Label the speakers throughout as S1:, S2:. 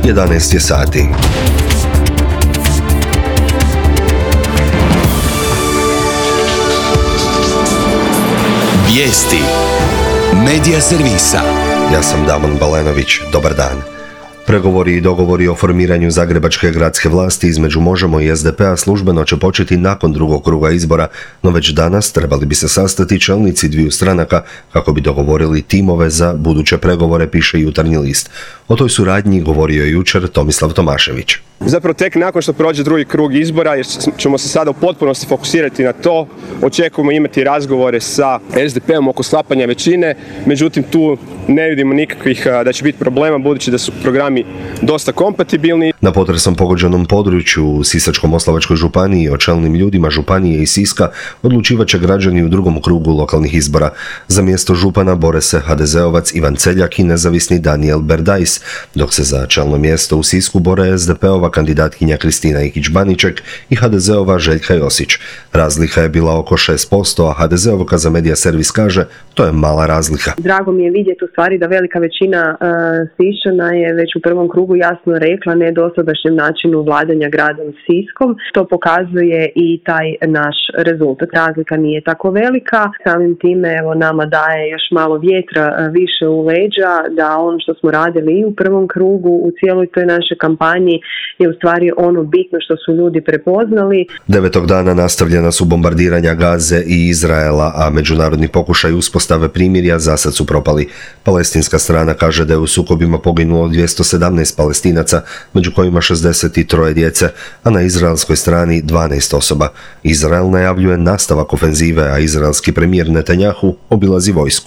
S1: 11 je sati.
S2: Vijesti Medija servisa.
S1: Ja sam Damon Balenović. Dobar dan. Pregovori i dogovori o formiranju zagrebačke gradske vlasti između Možemo i SDP-a službeno će početi nakon drugog kruga izbora, no već danas trebali bi se sastati čelnici dviju stranaka kako bi dogovorili timove za buduće pregovore, piše Jutarnji list. O toj suradnji govorio je jučer Tomislav Tomašević.
S3: Zapravo tek nakon što prođe drugi krug izbora, jer ćemo se sada u potpunosti fokusirati na to, očekujemo imati razgovore sa SDP-om oko sklapanja većine, međutim tu ne vidimo nikakvih da će biti problema budući da su programi dosta kompatibilni.
S1: Na potresom pogođenom području u Sisačko-moslavačkoj županiji o čelnim ljudima županije i Siska odlučivat će građani u drugom krugu lokalnih izbora. Za mjesto župana bore se HDZ-ovac Ivan Celjak i nezavisni Daniel Berdajs, dok se za čelno mjesto u Sisku bore SDP-ova kandidatkinja Kristina Ikić-Baniček i HDZ-ova Željka Josić. Razlika je bila oko 6%, a HDZ-ovka za Medija servis kaže to je mala razlika.
S4: Drago mi je vidjeti u stvari da velika većina Siščana je već u prvom krugu jasno rekla ne dosadašnjem načinu vladanja gradom Siskom. To pokazuje i taj naš rezultat. Razlika nije tako velika. Samim time evo nama daje još malo vjetra više u leđa da ono što smo radili i u prvom krugu u cijeloj toj našoj kampanji je u stvari ono bitno što su ljudi prepoznali.
S1: 9. dana nastavljena su bombardiranja Gaze i Izraela, a međunarodni pokušaj uspostave primirja zasad su propali. Palestinska strana kaže da je u sukobima poginulo 217 Palestinaca, među kojima 63 djece, a na izraelskoj strani 12 osoba. Izrael najavljuje nastavak ofenzive, a izraelski premijer Netanjahu obilazi vojsku.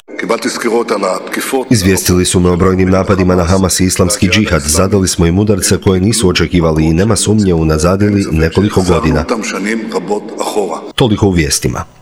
S1: Izvijestili su me o brojnim napadima na Hamas i islamski džihad. Zadali smo im udarce koje nisu očekivali i nema sumnje unazadili nekoliko godina. Toliko u vijestima.